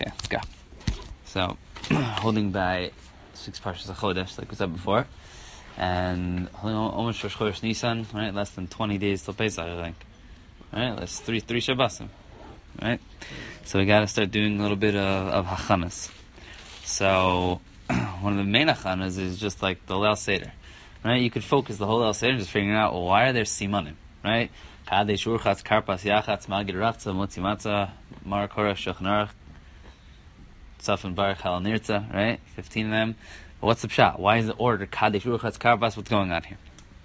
Okay, let's go. So, holding by 6 parshas of Chodesh, like we said before, and holding almost Rosh Chodesh Nisan, right? Less than 20 days till Pesach, I think. Right? That's three Shabbosim, right? So we got to start doing a little bit of hachanas. So, one of the main hachanas is just like the Leil Seder, right? You could focus the whole Leil Seder just figuring out, well, why are there simanim, right? Kadesh Urchatz Karpas Yachatz Magid Rachza Motzi Matzah Mar Korach Shochnarach Tzaf and Baruch Halal Nirtza, right? 15 of them. But what's the pshat? Why is the order Kadesh Urchatz Karpas? What's going on here?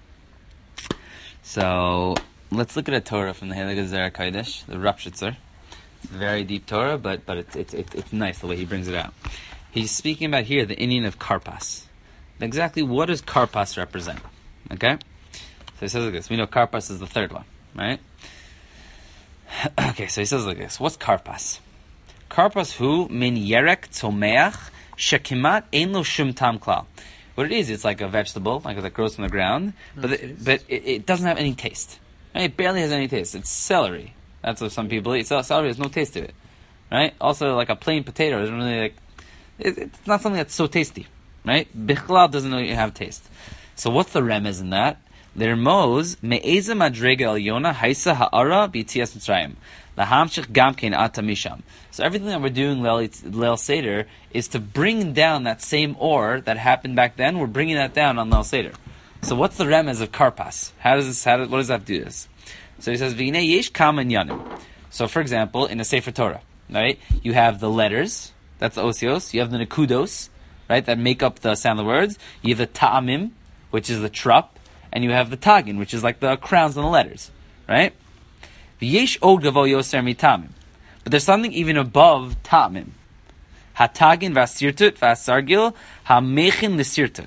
So let's look at a Torah from the Heilige Zera Kodesh, the Rapshitzer. It's a very deep Torah, but it's nice the way he brings it out. He's speaking about here the Indian of Karpas. Exactly what does Karpas represent? Okay? So he says like this. We know Karpas is the third one, right? Okay, so he says like this. What's Karpas? Karpas hu min yerek tzomeach shekimat ein lo shum tam klal. What it is, it's like a vegetable, like that grows from the ground, but it doesn't have any taste. Right? It barely has any taste. It's celery. That's what some people eat. Celery has no taste to it, right? Also, like a plain potato isn't really like it's not something that's so tasty, right? Bichlal doesn't really have taste. So what's the remez in that? Their Mos me'eza madrega el yona haisa ha'ara b'tzias mitzrayim lahamshich gamkein ata misham. So everything that we're doing Leil Seder is to bring down that same ore that happened back then. We're bringing that down on Leil Seder. So what's the remez of Karpas? What does that do this? So he says v'inei yesh kaman yanim. So for example, in a Sefer Torah, right, you have the letters, that's the osios. You have the nekudos, right, that make up the sound of the words. You have the ta'amim, which is the trup. And you have the tagin, which is like the crowns on the letters, right? V'yesh od gavo yoser mitamim, but there's something even above tamim. Hatagin v'asirtut v'asargil hamechin l'sirtut.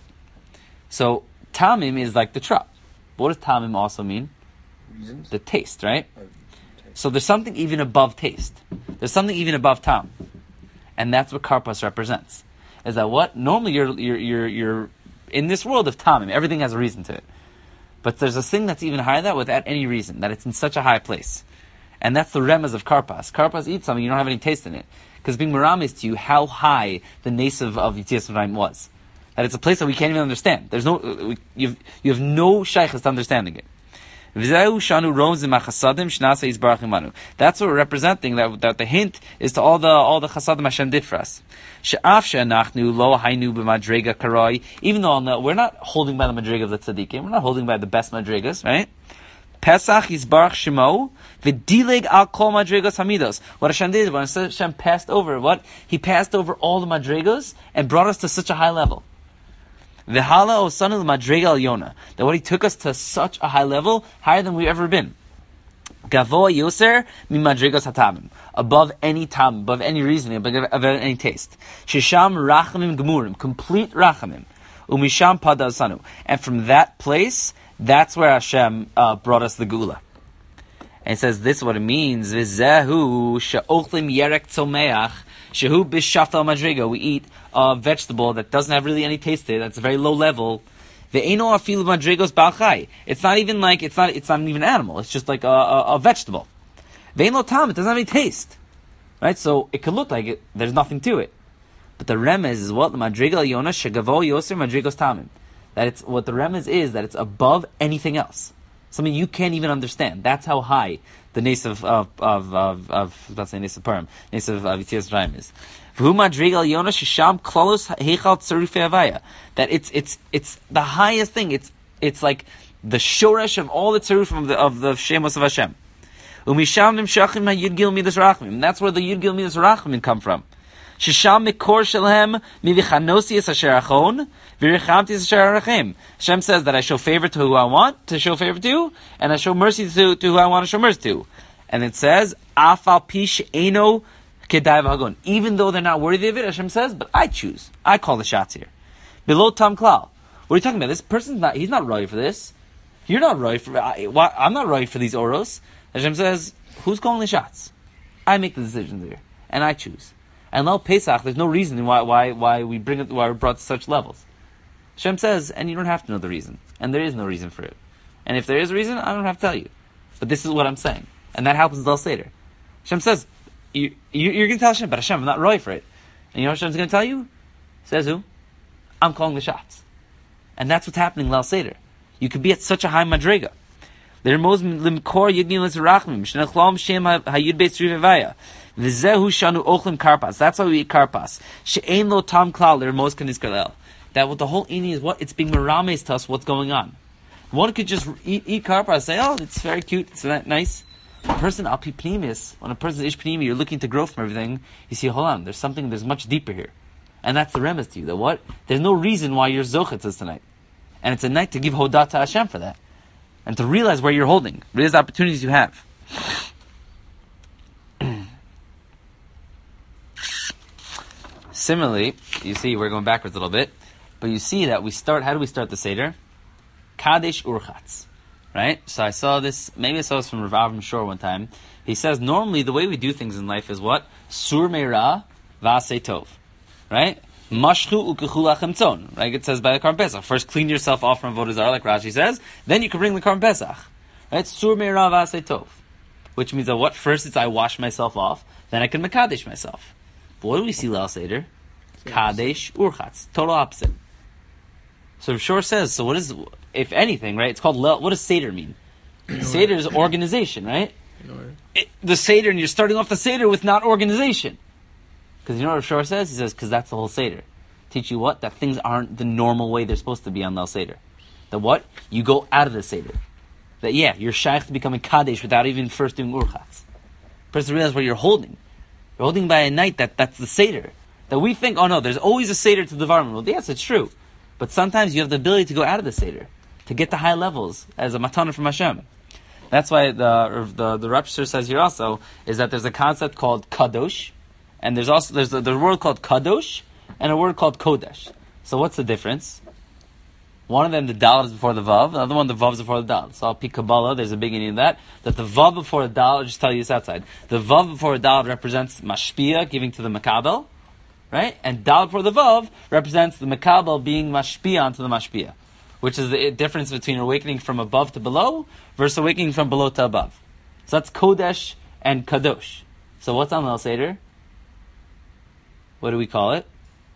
So tamim is like the trup. What does tamim also mean? Reasons? The taste, right? So there's something even above taste. There's something even above tam, and that's what Karpas represents. Is that what normally you're in this world of tamim? Everything has a reason to it. But there's a thing that's even higher than that without any reason, that it's in such a high place. And that's the remez of Karpas. Karpas eats something, you don't have any taste in it. Because being Maram is to you how high the native of Yitzias Mitzrayim was. That it's a place that we can't even understand. There's no, you have no shaykhs to understanding it. That's what we're representing, that the hint is to all the chasadim Hashem did for us. Even though we're not holding by the madriga of the tzaddikim, we're not holding by the best madrigas, right? Pesach Yisbarach Shemo v'dileg al kol madrigas hamidos. What Hashem did, when Hashem passed over, what? He passed over all the madrigas and brought us to such a high level. V'hala osanu l'madriga al yona. That what He took us to such a high level, higher than we've ever been. Gavoa yoser mi madrigas hatamim. Above any tam, above any reasoning, above any taste. Shisham rachamim gemurim. Complete rachamim. Umisham pada osanu. And from that place, that's where Hashem brought us the Geula. And it says this is what it means. V'zehu she'ochlim yerek tzomeach shehu b'shaftal madriga. We eat a vegetable that doesn't have really any taste to it. That's a very low level. Ve'eno afilu madrigos balchai. It's not even like it's not even an animal. It's just like a vegetable. Ve'eno tam. It doesn't have any taste, right? So it could look like it. There's nothing to it. But the remez is what the madriga yona shegavo yoser madrigos tamim. That it's what the remez is, that it's above anything else. Something you can't even understand. That's how high the nace of let's say nace of Purim, nace of Yitzias Mitzrayim is. That it's the highest thing. It's like the shoresh of all the tzarufim of the shemos of Hashem. And that's where the Yud Gil Midas Rachmin come from. Shisham mikor shelhem mivichanosi asher achon virichamti asher arachem. Hashem says that I show favor to who I want to show favor to, and I show mercy to who I want to show mercy to. And it says afal pish eno kedai v'hagon. Even though they're not worthy of it, Hashem says, but I choose. I call the shots here. Below tam klal. What are you talking about? This person's not. He's not right for this. You're not right for. I'm not right for these oros. Hashem says, who's calling the shots? I make the decisions here, and I choose. And Leil Pesach, there's no reason why we bring it, why we're brought to such levels. Hashem says, and you don't have to know the reason, and there is no reason for it. And if there is a reason, I don't have to tell you. But this is what I'm saying, and that happens Leil Seder. Hashem says, you're going to tell Hashem, but Hashem, I'm not right for it. And you know what Hashem's going to tell you? Says who? I'm calling the shots. And that's what's happening in Leil Seder. You could be at such a high madrega. That's why we eat karpas. That what the whole ini is what? It's being merames to us what's going on. One could just eat karpas and say, oh, it's very cute, it's nice. A person, al pi pnimis, when a person is ish pnimi, you're looking to grow from everything, you see, hold on, there's much deeper here. And that's the remez to you, that what? There's no reason why you're zochet this tonight. And it's a night to give hodah to Hashem for that. And to realize where you're holding, realize the opportunities you have. Similarly, you see, we're going backwards a little bit, but you see that how do we start the Seder? Kadesh Urchatz. Right? So I saw this from Rav Avram Shor one time. He says, normally the way we do things in life is what? Sur meira v'asei tov. Right? Mashchu ukechu lachem tzon. Right? It says by the Karban Pesach. First clean yourself off from Avodah Zarah, like Rashi says. Then you can bring the Karban Pesach. Right? Sur meira v'asei tov. Which means that what? First it's I wash myself off. Then I can mekadesh myself. But what do we see Leil Seder? Kadesh Urchatz. Total opposite. So Shor says, so what is, if anything, right? It's called what does Seder mean? Seder is organization, right? The Seder, and you're starting off the Seder with not organization. Because you know what Shor says? He says, because that's the whole Seder. Teach you what? That things aren't the normal way they're supposed to be on Leil Seder. That what? You go out of the Seder. That you're shaykh to become a Kadesh without even first doing Urchatz. Person realizes what you're holding. You're holding by a night that's the Seder. That we think, oh no, there's always a Seder to the Dvarim. Well, yes, it's true. But sometimes you have the ability to go out of the Seder, to get to high levels as a matana from Hashem. That's why the Rapshir says here also, is that there's a concept called Kadosh, and there's the word called Kadosh, and a word called Kodesh. So what's the difference? One of them, the Dal is before the Vav, the other one, the Vav is before the Dal. So I'll pick Kabbalah, there's a beginning in that the Vav before the Dal, I'll just tell you this outside. The Vav before the Dal represents Mashpia, giving to the Makabel. Right? And Dal for the Vav represents the Makabel being Mashpia onto the Mashpia, which is the difference between awakening from above to below versus awakening from below to above. So that's Kodesh and Kadosh. So what's on Leil Seder? What do we call it?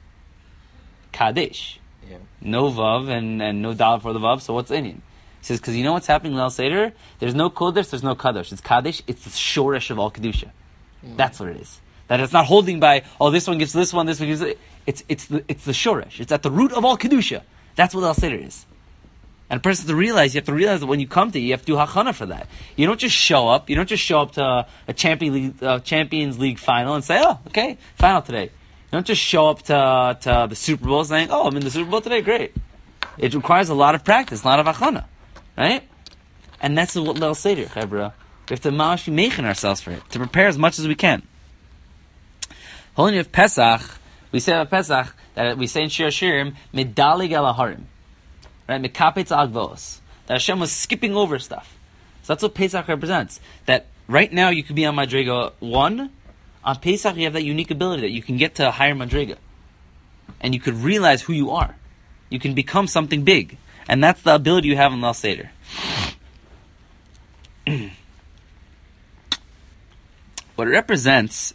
Kadesh. Yeah. No Vav and no Dal for the Vav, so what's in it? He says, because you know what's happening in Leil Seder? There's no Kodesh, there's no Kadosh. It's Kadesh, it's the Shoresh of all Kedusha. That's what it is. That it's not holding by, oh, this one gives this one gives it. It's the shoresh. It's at the root of all kedusha. That's what Leil Seder is. And a person you have to realize that when you come to it, you have to do hachana for that. You don't just show up. You don't just show up to a Champions League final and say, oh, okay, final today. You don't just show up to the Super Bowl saying, oh, I'm in the Super Bowl today, great. It requires a lot of practice, a lot of hachana, right? And that's what Leil Seder, Chevra. We have to mamash be making ourselves for it, to prepare as much as we can. Holy of Pesach, we say about Pesach that we say in Shir Hashirim, Medalig al Aharim, right? Mekapetz al Gvos. That Hashem was skipping over stuff. So that's what Pesach represents. That right now you could be on Madrega 1. On Pesach you have that unique ability that you can get to a higher Madrega. And you could realize who you are. You can become something big. And that's the ability you have in Leil Seder. What it represents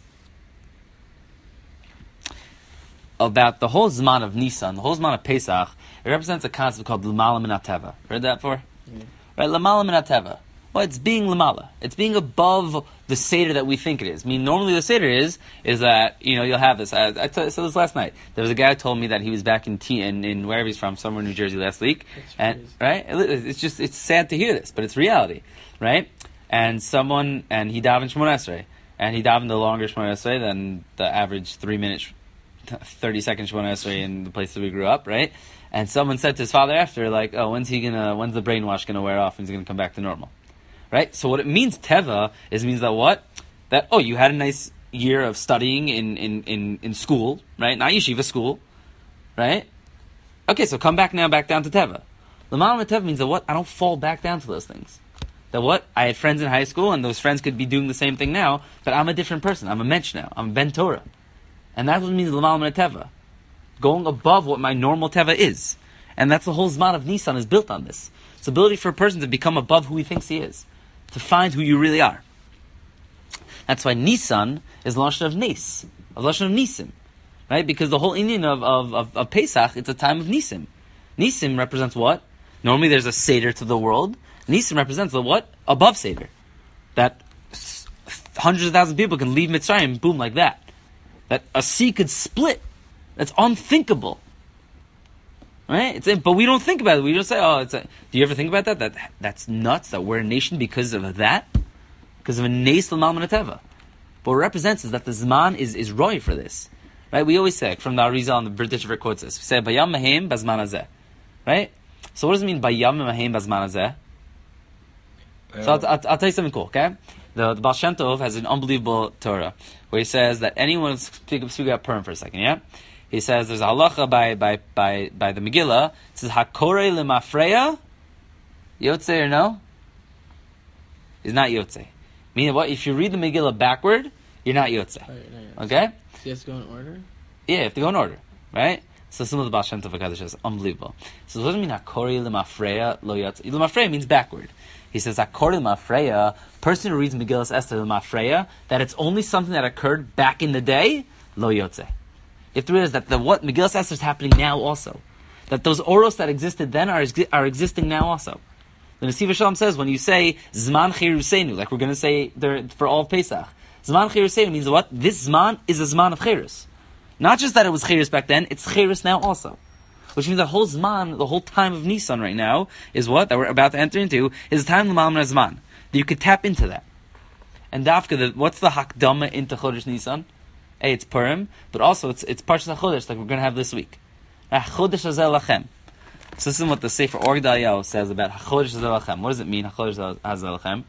about the whole Zman of Nisan, the whole Zman of Pesach, it represents a concept called L'mala min HaTeva. Heard that before? Yeah. Right, L'mala min HaTeva. Well, it's being L'mala. It's being above the Seder that we think it is. I mean, normally the Seder is that, you'll have this. I said this last night. There was a guy who told me that he was back in wherever he's from, somewhere in New Jersey last week. Right? It's sad to hear this, but it's reality. Right? And he davened Shemona Esrei. And he davened the longer Shemona Esrei than the average 3 minutes 30-second Shemona Esrei in the place that we grew up, right? And someone said to his father after, like, oh, when's the brainwash gonna wear off and he's gonna come back to normal? Right? So what it means, Teva, means that what? That, oh, you had a nice year of studying in school, right? Not yeshiva school, right? Okay, so come back down to Teva. L'mala Teva means that what? I don't fall back down to those things. That what? I had friends in high school and those friends could be doing the same thing now, but I'm a different person. I'm a mensch now. I'm a ben Torah. And that's what it means L'mala min HaTeva. Going above what my normal Teva is. And that's the whole Zman of Nisan is built on this. It's the ability for a person to become above who he thinks he is. To find who you really are. That's why Nisan is Lashon of Nes, of Lashon of Nisim, right? Because the whole Indian of Pesach, it's a time of Nisim. Nisim represents what? Normally there's a Seder to the world. Nisim represents the what? Above Seder. That hundreds of thousands of people can leave Mitzrayim, boom, like that. That a sea could split. That's unthinkable. Right? But we don't think about it. We just say, do you ever think about that? That's nuts, that we're a nation because of that? Because of a Nes L'Mal Min HaTeva. But what it represents is that the Zman is roy for this. Right? We always say, from the Arizal and the British River quotes this, we say, Bayam Mahem Bazman Hazeh. Right? So what does it mean, Bayam Mahem Bazman Hazeh? So I'll tell you something cool, okay? The Baal Shem Tov has an unbelievable Torah, where he says that anyone, speak about Purim for a second, yeah? He says there's a halacha by the Megillah. It says Hakorei lemafreya, Yotzei or no? He's not Yotzei. Meaning what? If you read the Megillah backward, you're not Yotzei. Okay? So you have to go in order? Yeah, you have to go in order, right? So some of the Baal Shem Tov HaKadosh is unbelievable. So what does it mean Hakorei lemafreya lo Yotzei? Lemafreya means backward. He says Hakorei lemafreya, person who reads Megillah Esther lemafreya, that it's only something that occurred back in the day, lo Yotzei. You have to realize that what Megillah Esther is happening now also. That those oros that existed then are existing now also. The Nesiv Shalom says, when you say Zman Cheirusenu, like we're going to say there for all of Pesach, Zman Cheirusenu means what? This Zman is a Zman of Cheirus. Not just that it was Cheirus back then, it's Cheirus now also. Which means the whole Zman, the whole time of Nisan right now, is what? That we're about to enter into, is the time of L'Mal Min HaZman. That you could tap into that. And Dafka, what's the Hakdama into Chodesh Nisan? Hey, it's Purim, but also it's Parshas HaChodesh, like we're going to have this week. HaChodesh Hazeh Lachem. So this is what the Sefer Or Gedalia says about HaChodesh Hazeh Lachem. What does it mean, HaChodesh Hazeh Lachem?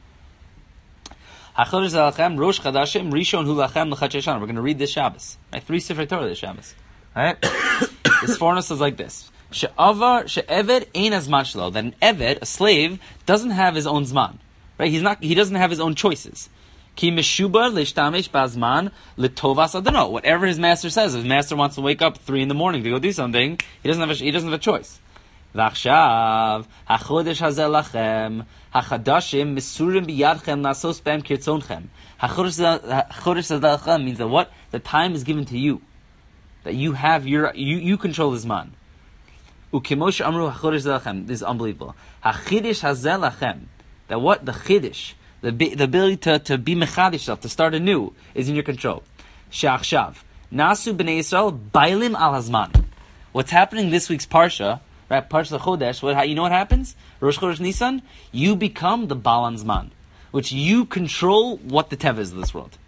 HaChodesh Hazeh Lachem, Rosh Chadashim, Rishon Hu Lachem L'Chat Sheshan. We're going to read this Shabbos. Right? 3 Sefer Torah this Shabbos. Right? This foreigner says like this. She'eved ein hazman shelo. That an eved, a slave, doesn't have his own zman. Right? He doesn't have his own choices. Ki meshubar l'shtamesh bazman l'tovas adano. Whatever his master says, if his master wants to wake up 3 a.m. to go do something, he doesn't have a choice. V'achshav hachodesh hazeh lachem hachadashim misurim biyadchem nasos b'hem kirtzonchem. Hachodesh hazeh lachem means that what? The time is given to you, that you have you control this man. Ukimosh amru hachodesh hazeh lachem. This is unbelievable. Hachidish hazeh lachem. That what? The chidish. The ability to be mechadish yourself, to start anew, is in your control. She'achshav nasu b'nei Yisrael bailim al hazman. What's happening this week's parsha, right? Parsha Chodesh. You know what happens? Rosh Chodesh Nisan. You become the Baal Zman, which you control what the teva is of this world.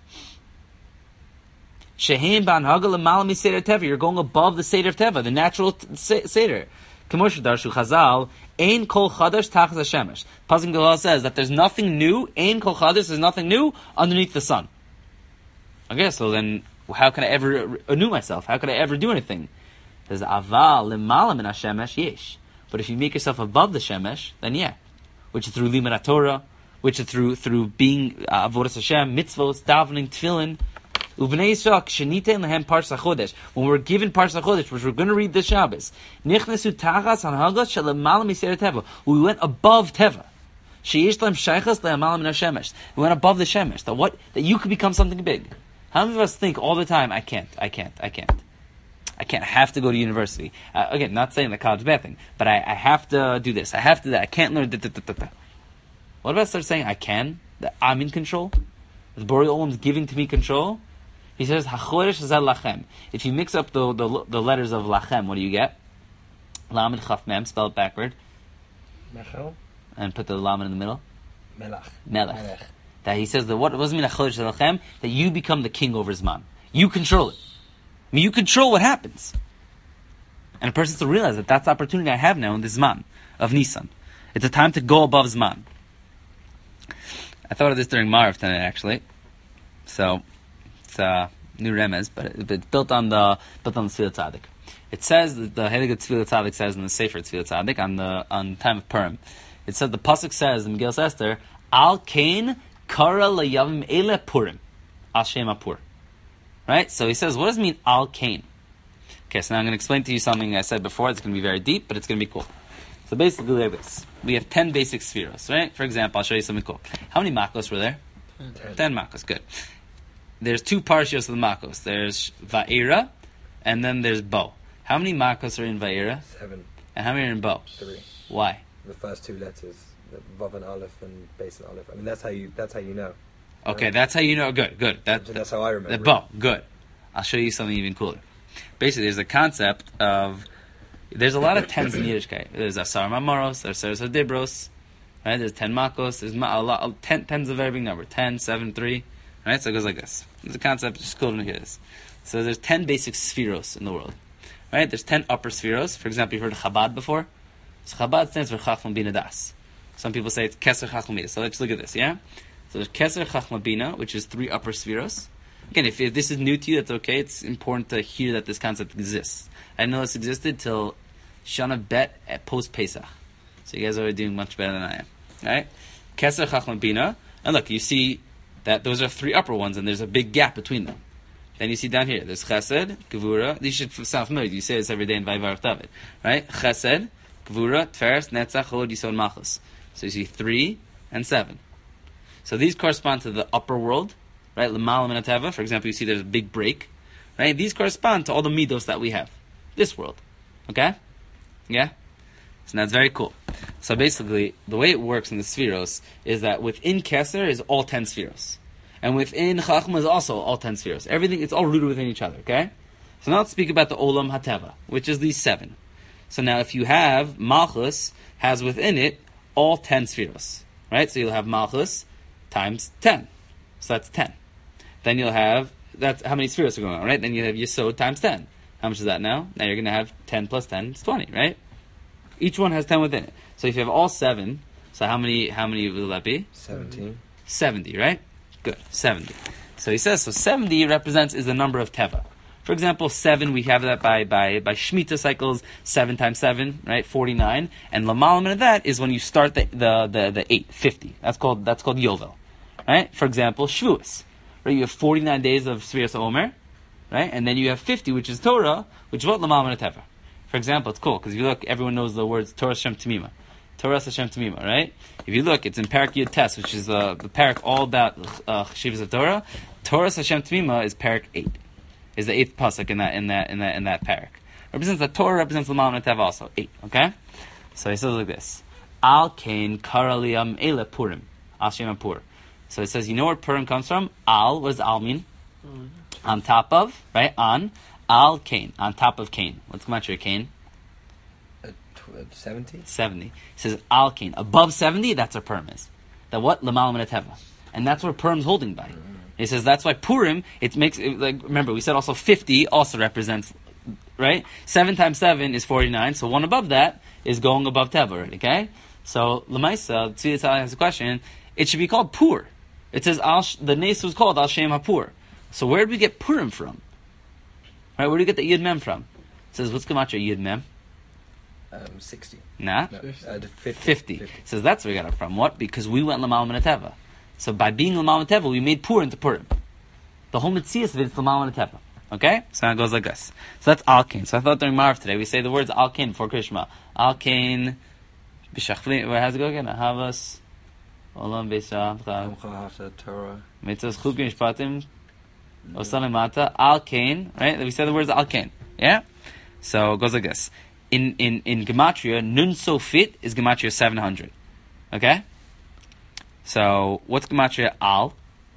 Shehem ban hagal l'malam seder teva. You're going above the seder of teva, the natural seder. K'moshe darshu Chazal. Ein kol chadash tachas hashemesh. Pasuk Gilal says that there's nothing new. Ein kol chadash, there's nothing new underneath the sun. Okay, so then how can I ever renew myself? How could I ever do anything? There's aval lemala min hashemesh yesh. But if you make yourself above the shemesh, then yeah, which is through limud Torah, which is through being avodas Hashem, mitzvos, davening, tefillin. Uvnei Yisrael k'shenitein lehem Parsha Chodesh. When we're given Parsha Chodesh, which we're going to read this Shabbos, nichnesu tachas hanhagas shelemala miseder teva. We went above teva. Sheish lem shaychas le'amala min hashemesh. We went above the shemesh. That you could become something big. How many of us think all the time, I can't. I have to go to university. Again, not saying that college is a bad thing, but I have to do this. I have to do that. I can't learn. What about start saying I can? That I'm in control? The Borei Olam's giving to me control? He says, HaChodesh hazeh lachem. If you mix up the letters of lachem, what do you get? Lamed Chaf Mem, spell it backward. Mechel. And put the lamed in the middle. Melech. That he says that what does it mean HaChodesh hazeh lachem? That you become the king over Zman. You control it. I mean, you control what happens. And a person has to realize that that's the opportunity I have now in this Zman of Nisan. It's a time to go above Zman. I thought of this during Marav tonight, actually. So it's new remez, but it's built on the Tzvilat Tzaddik. It says that the Heilige Tzvilat Tzaddik says in the Sefer Tzvilat Tzaddik on time of Purim. It says the pasuk says in Megillas Esther, Al Kain Kara LaYavim Ele Purim Al Shem Apur. Right? So he says, what does it mean Al Kain? Okay, so now I'm going to explain to you something I said before. It's going to be very deep, but it's going to be cool. So basically like this. We have 10 basic spheres, right? For example, I'll show you something cool. How many makos were there? 10 makos, good. There's 2 parshios of the makos. There's Va'era, and then there's Bo. How many makos are in Va'era? 7. And how many are in Bo? 3. Why? The first 2 letters, the Vav and Aleph and Base and Aleph. I mean, that's how you know. Okay, right? That's how you know. Good. That's how I remember. The Bo, good. I'll show you something even cooler. Basically, there's a concept of... There's a lot of 10s in Yiddishkeit. There's Asar Mamoros, there's Seres Dibros, right? There's 10 makos. There's a lot of 10. 10 is a very big number. 10, 7, 3. Right? So it goes like this. There's a concept, just cool to hear this. So there's 10 basic spheros in the world. Right? There's 10 upper spheros. For example, you've heard of Chabad before? So Chabad stands for Chachma Bina Das. Some people say it's Keser Chachma Bina. So let's look at this, yeah? So there's Keser Chachma Bina, which is 3 upper spheros. Again, if this is new to you, that's okay. It's important to hear that this concept exists. I didn't know this existed till Shana Bet at post-Pesach. So you guys are doing much better than I am. Alright? Keser Chachma Bina. And look, you see that those are 3 upper ones, and there's a big gap between them. Then you see down here, there's Chesed, Gevura. These should sound familiar. You say this every day in Vayvarach David. Right? Chesed, Gevura, Tferes, Netzach, Chod, Yisod, Malchus. So you see 3 and 7. So these correspond to the upper world. Right? L'malam and Ateva. For example, you see there's a big break. Right? These correspond to all the midos that we have. This world. Okay? Yeah? So that's very cool. So basically, the way it works in the spheros is that within Keser is all 10 spheros. And within Chachma is also all 10 spheros. Everything, it's all rooted within each other, okay? So now let's speak about the Olam HaTeva, which is these 7. So now if you have, Malchus has within it all 10 spheros, right? So you'll have Malchus times 10. So that's 10. Then you'll have, that's how many spheros are going on, right? Then you have Yesod times 10. How much is that now? Now you're going to have 10 plus 10 is 20, right? Each one has 10 within it. So if you have all 7, so how many will that be? 17. 70, right? Good, 70. So he says, so 70 is the number of Teva. For example, 7, we have that by Shemitah cycles, 7 times 7, right? 49. And Lamalam of that is when you start the 8, 50. That's called Yovel. Right? For example, Shavuos. Right? You have 49 days of Sfiras Omer, right? And then you have 50, which is Torah, which is what Lamalam and Teva. For example, it's cool, because if you look, everyone knows the words Torah Shem Tamima. Torah Hashem Tamima, right? If you look, it's in Parak Yud Tes, which is the Parak all about Cheshivas of Torah. Torah Hashem Tamima is Parak 8. Is the 8th pasuk in that Parak. Represents that Torah represents L'malam and Tev also. 8, okay? So he says like this. Al Kain Karaliam Ele Purim. Al Shem Pur. So it says, you know where Purim comes from? Al, what does Al mean? On top of, right? On. Al Kain. On top of Kain. What's the matter, Kain? 70? 70. It says Al Kain. Above 70, that's where Purim is. That what? L'malam and Teva. And that's where Purim's holding by. He says that's why Purim, remember, we said also 50 also represents, right? 7 times 7 is 49, so one above that is going above Teva already, okay? So, Lamaisa, Tziditz has a question, it should be called Pur. It says, the Nes was called Al Shem HaPur. So where did we get Purim from? Right, where do we get the Yud Mem from? It says, what's Gematria Yud Mem? 60. Nah? No, 50. 50. It says that's where we got it from. What? Because we went L'malam and Teva. So by being L'malam and Teva, we made Pur into Purim. The whole Metzias of it is L'malam and Teva. Okay? So now it goes like this. So that's Al Kain. So I thought during Marv today, we say the words Al Kain before Krishma. Al Kain, B'shachli, where has it go again? Ahavas, Olam B'shach, Torah. Mitzvahs Chukim Shpatim, Osalim Mata, Al Kain, right? We say the words Al Kain. Yeah? So it goes like this. In Gematria, Nun Sofit is Gematria 700. Okay? So, what's Gematria Al?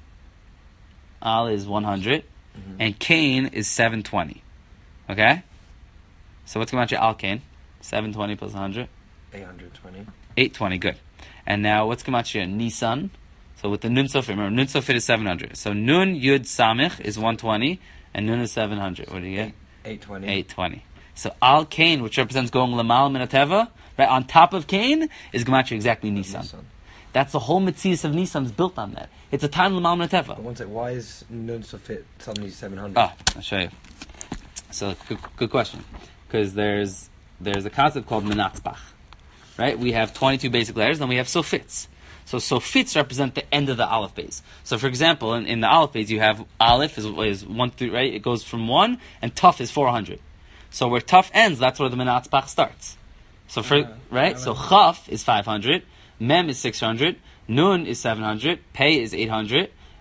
Al is 100. Mm-hmm. And Kain is 720. Okay? So, what's Gematria Al Kain? 720 plus 100? 820. 820, good. And now, what's Gematria Nisan? So, with the Nun Sofit, remember, Nun Sofit is 700. So, Nun Yud Samich is 120, and Nun is 700. What do you get? 820. 820. So Al Kain, which represents going L'malam and Teva, right on top of Kain, is Gematria exactly Nisan. That's the whole Metzias of Nisan is built on that. It's a time L'malam and Teva. One second, why is Nun Sofit suddenly 700? I'll show you. So good question, because there's a concept called Menatzbach, right? We have 22 basic letters, then we have Sofits. So Sofits represent the end of the Aleph base. So for example, in the Aleph base, you have Aleph is 1 through, right? It goes from 1, and Tuf is 400. So where Tuf ends, that's where the Menatzbach starts. So right? So Chaf is 500, Mem is 600, Nun is 700, Pei is 800,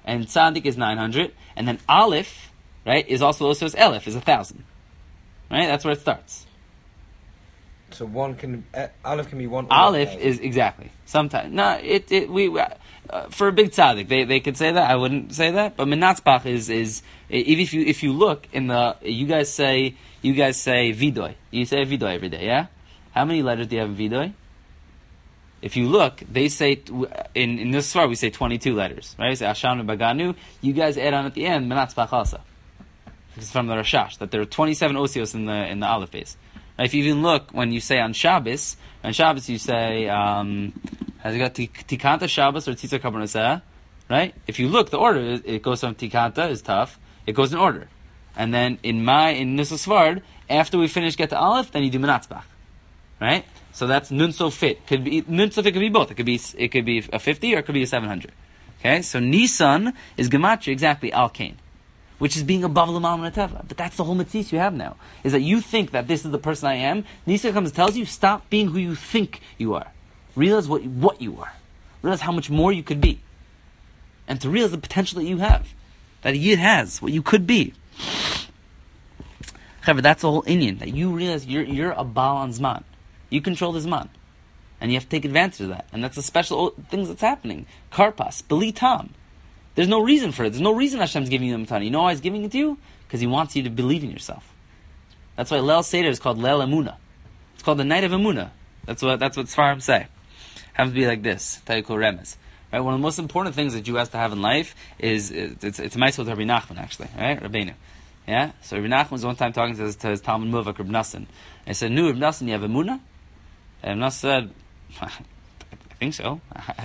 and Tzadik is 900, and then Aleph, right, is also as Elef, is 1,000. Right? That's where it starts. So Aleph can be 1. Aleph is exactly sometimes. No, for a big tzaddik, they could say that. I wouldn't say that. But Menatzbach is if you look in the you guys say vidoy. You say vidoy every day, yeah? How many letters do you have in vidoy? If you look, they say in this svar we say 22 letters, right? We say Ashanu Baganu. You guys add on at the end Menatzbach also. This is from the Rashash that there are 27 osios in the Aleph base. Now, if you even look when you say on Shabbos you say has it got Tikanta Shabbos or Tzitza Kabbalah, right? If you look, the order it goes from Tikanta is tough. It goes in order, and then in Nusach Svard, after we finish get to Aleph, then you do Menatzbach, right? So that's Nun Sofit. Nun Sofit could be both. It could be a 50 or it could be a 700. Okay, so Nisan is Gematria exactly Al Kain, which is being above L'mal Teva. But that's the whole mitzvah you have now, is that you think that this is the person I am. Nisa comes and tells you, stop being who you think you are. Realize what you are. Realize how much more you could be. And to realize the potential that you have. That Yid has, what you could be. However, that's the whole Inyan, that you realize you're a Baal on Zman. You control the Zman. And you have to take advantage of that. And that's the special things that's happening. Karpas, Beli Tam. There's no reason for it. There's no reason Hashem's giving you the Matana. You know why He's giving it to you? Because He wants you to believe in yourself. That's why Leil Seder is called Leil Emunah. It's called the night of Emunah. That's what Sfarim say. Happens to be like this. Taikul Remez. Right? One of the most important things that Jew has to have in life is it's a mitzvah with Rabbi Nachman, actually. Right? Rabbeinu. Yeah? So Rabbi Nachman was one time talking to his Talmud Muvak, Rabbi Nassan. He said, "No, Rabbi Nassan, you have Emunah?" And Rabbi Nassan said, I think so.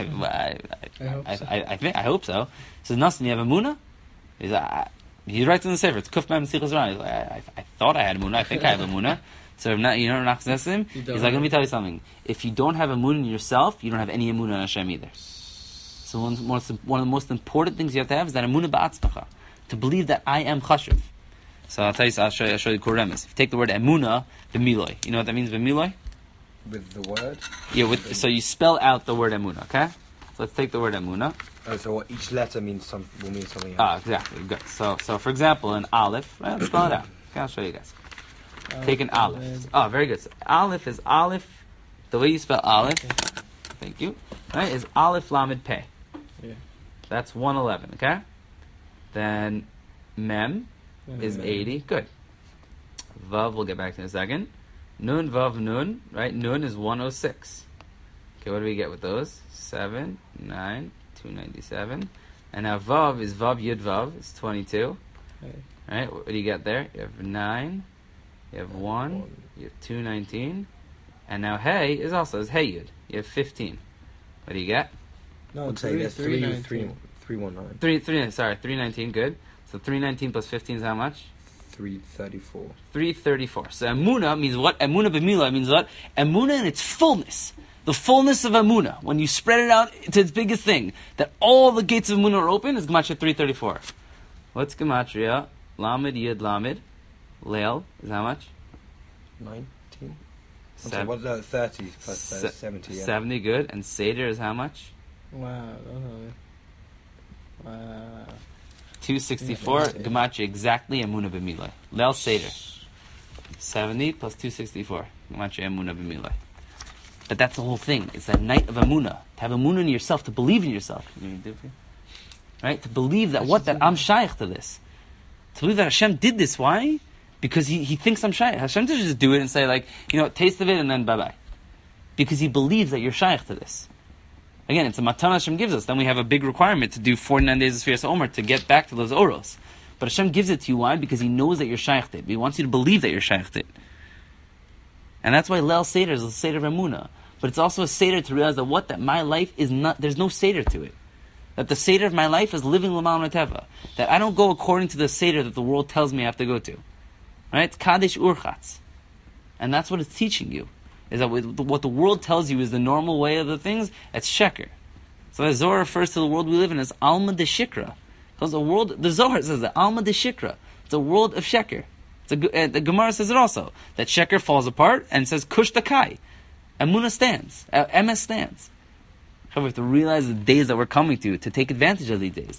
I hope so. He says, "Nassan, you have Emunah?" He writes in the Sefer, it's Kuf Mem Sichos Ran. He's like, I thought I had Emunah. I think I have Emunah. So Rabbi Nachman says to him, he's like, let me tell you something. If you don't have Emunah in yourself, you don't have any Emunah in Hashem either. So one of the most important things you have to have is that Emunah Ba'atzmacha. To believe that I am Chashuv. So I'll show you Kuremes. If you take the word Emunah, B'miloi. You know what that means, B'miloi? With the word? Yeah, so you spell out the word Emunah, okay? So let's take the word Emunah. Oh, so each letter will mean something else. Exactly. Good. So for example, in Aleph, right, let's spell it out. Okay, I'll show you guys. Take an Aleph. Oh, very good. So Aleph is Aleph. The way you spell Aleph, thank you, right, is Aleph Lamed Peh. Yeah. That's 111, okay? Then Mem is 80. Good. Vav, we'll get back to in a second. Nun, Vav, Nun, right? Nun is 106. Okay, what do we get with those? 7, 9, 297. And now Vav is Vav Yud Vav. It's 22. Okay. Right? What do you get there? You have 9. You have 1. You have 219. And now Hey is also Hey Yud. You have 15. What do you get? No, it's 319. 319, good. So 319 plus 15 is how much? 334. 334. So Emunah means what? Emunah b'milah means what? Emunah in its fullness. The fullness of Emunah. When you spread it out to its biggest thing, that all the gates of Emunah are open, is Gematria 334. What's Gematria? Lamed, Yud, Lamed. Leil is how much? 19. What's that? 30 plus 70, yeah. 70, good. And Seder is how much? Wow. 264, Gematria exactly Emunah b'milah. Leil Seder. 70 plus 264. Gematria Emunah b'milah. But that's the whole thing. It's that night of Emunah. To have Emunah in yourself, to believe in yourself. Right? To believe that I'm shaykh to this. To believe that Hashem did this. Why? Because he thinks I'm shaykh. Hashem doesn't just do it and say taste of it and then bye-bye. Because he believes that you're shaykh to this. Again, it's a matana Hashem gives us. Then we have a big requirement to do 49 days of Sfiras Omer to get back to those oros. But Hashem gives it to you. Why? Because He knows that you're shaykh to it. He wants you to believe that you're shaykh to it. And that's why Leil Seder is a Seder of Emunah. But it's also a Seder to realize that my life is not, there's no Seder to it. That the Seder of my life is living L'mal Teva. That I don't go according to the Seder that the world tells me I have to go to. Right? It's Kadesh Urchatz. And that's what it's teaching you. Is that what the world tells you is the normal way of the things, it's sheker. So the Zohar refers to the world we live in as Alma de Shikra. Because the Zohar says that Alma de Shikra. It's a world of sheker. The Gemara says it also. That sheker falls apart and says Kush Takai. Emunah stands. Emes stands. However, we have to realize the days that we're coming to take advantage of these days.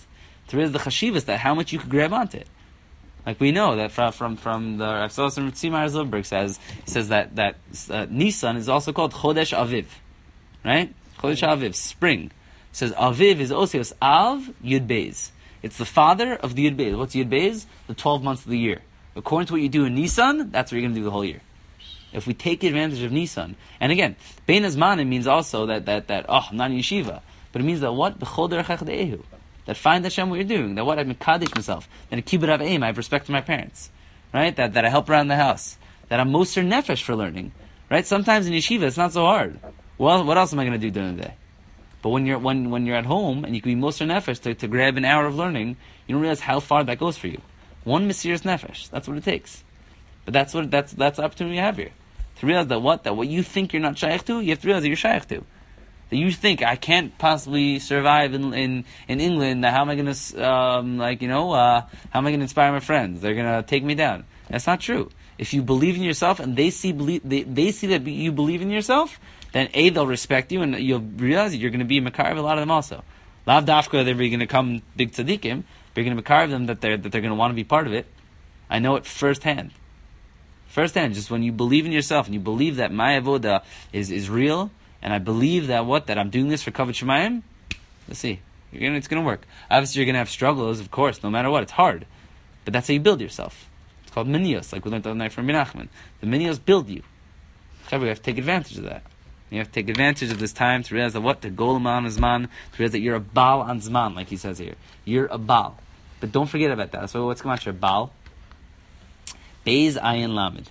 There is the chashivas that how much you could grab onto it. Like we know that from the Rav Tzimar Zilberg says that Nisan is also called Chodesh Aviv, right? Chodesh Aviv, spring. It says Aviv is Osios Av Yud Beis. It's the father of the Yud Beis. What's Yud Beis? The 12 months of the year. According to what you do in Nisan, that's what you're going to do the whole year. If we take advantage of Nisan, and again, Bein Azmanim means also that I'm not in yeshiva, but it means that what? B'chol derech de'ehu. That find Hashem what you're doing. That what? I Mekadesh myself. That I kibbud av aim. I have respect for my parents. Right? That I help around the house. That I'm moser nefesh for learning. Right? Sometimes in yeshiva it's not so hard. Well, what else am I going to do during the day? But when you're at home and you can be moser nefesh to grab an hour of learning, you don't realize how far that goes for you. One mesiras nefesh. That's what it takes. But that's the opportunity you have here. To realize that what you think you're not shaykh to, you have to realize that you're shaykh to. That you think I can't possibly survive in England. How am I going to how am I going to inspire my friends? They're going to take me down. That's not true. If you believe in yourself and they see that you believe in yourself, then they'll respect you and you'll realize that you're going to be Makar of a lot of them also. Lav dafka they're going to come big tzaddikim, but you're going to Makar of them that they're going to want to be part of it. I know it firsthand. Firsthand, just when you believe in yourself and you believe that my avoda is real. And I believe that I'm doing this for Kavod Shemayim. Let's see. It's going to work. Obviously, you're going to have struggles, of course, no matter what. It's hard. But that's how you build yourself. It's called minios, like we learned the other night from Menachem. The minios build you. You have to take advantage of that. You have to take advantage of this time to realize that what? The goal man is man. To realize that you're a Baal on Zman, like he says here. You're a Baal. But don't forget about that. So what's going on? You're a Baal. Beis Ayin Lamed.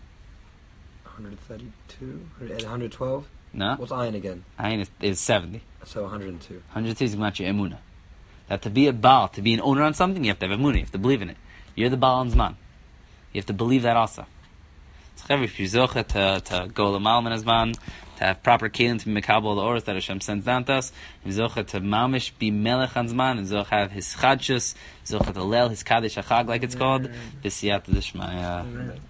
132? 112? No. What's ayin again? Ayin is 70. So 102. 102 is going to your emunah. That to be a Baal, to be an owner on something, you have to have emunah. You have to believe in it. You're the Baal on Zman. You have to believe that also. So if you're zocha to go l'mal min hazman, to have proper kelim to be mekabel the oros that Hashem sends down to us, and zocha to mamish be melech on Zman, and zocha have his chadshus, zocha to lel his kadesh achag like it's called, b'siyata d'shmaya.